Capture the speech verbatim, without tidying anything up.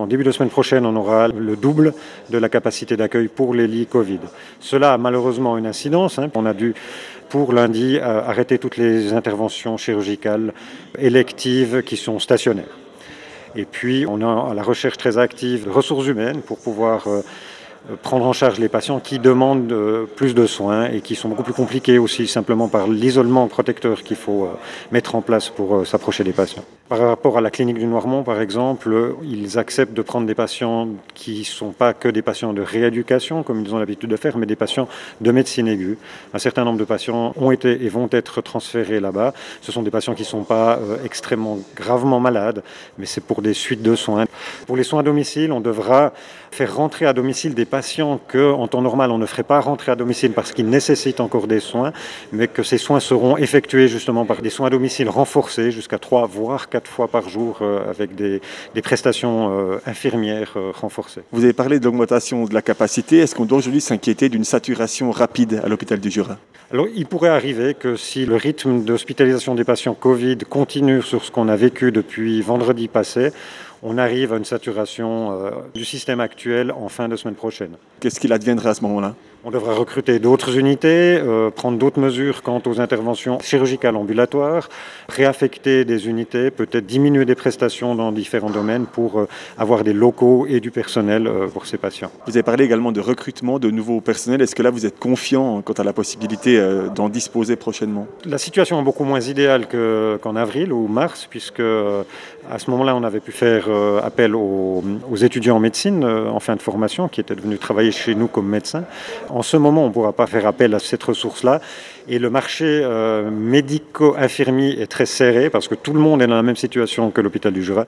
en début de semaine prochaine, on aura le double de la capacité d'accueil pour les lits Covid. Cela a malheureusement une incidence. Hein. On a dû, pour lundi, arrêter toutes les interventions chirurgicales électives qui sont stationnaires. Et puis, on est à la recherche très active de ressources humaines pour pouvoir euh, prendre en charge les patients qui demandent euh, plus de soins et qui sont beaucoup plus compliqués aussi simplement par l'isolement protecteur qu'il faut euh, mettre en place pour euh, s'approcher des patients. Par rapport à la clinique du Noirmont, par exemple, ils acceptent de prendre des patients qui ne sont pas que des patients de rééducation, comme ils ont l'habitude de faire, mais des patients de médecine aiguë. Un certain nombre de patients ont été et vont être transférés là-bas. Ce sont des patients qui ne sont pas euh, extrêmement gravement malades, mais c'est pour des suites de soins. Pour les soins à domicile, on devra faire rentrer à domicile des patients qu'en temps normal, on ne ferait pas rentrer à domicile parce qu'ils nécessitent encore des soins, mais que ces soins seront effectués justement par des soins à domicile renforcés jusqu'à trois, voire quatre fois par jour euh, avec des, des prestations euh, infirmières euh, renforcées. Vous avez parlé de l'augmentation de la capacité. Est-ce qu'on doit aujourd'hui s'inquiéter d'une saturation rapide à l'hôpital du Jura ? Alors, il pourrait arriver que si le rythme d'hospitalisation des patients Covid continue sur ce qu'on a vécu depuis vendredi passé, on arrive à une saturation euh, du système actuel en fin de semaine prochaine. Qu'est-ce qu'il adviendra à ce moment-là ? On devra recruter d'autres unités, euh, prendre d'autres mesures quant aux interventions chirurgicales ambulatoires, réaffecter des unités, peut-être diminuer des prestations dans différents domaines pour euh, avoir des locaux et du personnel euh, pour ces patients. Vous avez parlé également de recrutement de nouveaux personnels. Est-ce que là, vous êtes confiant quant à la possibilité euh, d'en disposer prochainement ? La situation est beaucoup moins idéale que, qu'en avril ou mars, puisque euh, à ce moment-là, on avait pu faire euh, appel aux, aux étudiants en médecine euh, en fin de formation qui étaient venus travailler chez nous comme médecins. En ce moment, on ne pourra pas faire appel à cette ressource-là. Et le marché euh, médico-infirmier est très serré parce que tout le monde est dans la même situation que l'hôpital du Jura.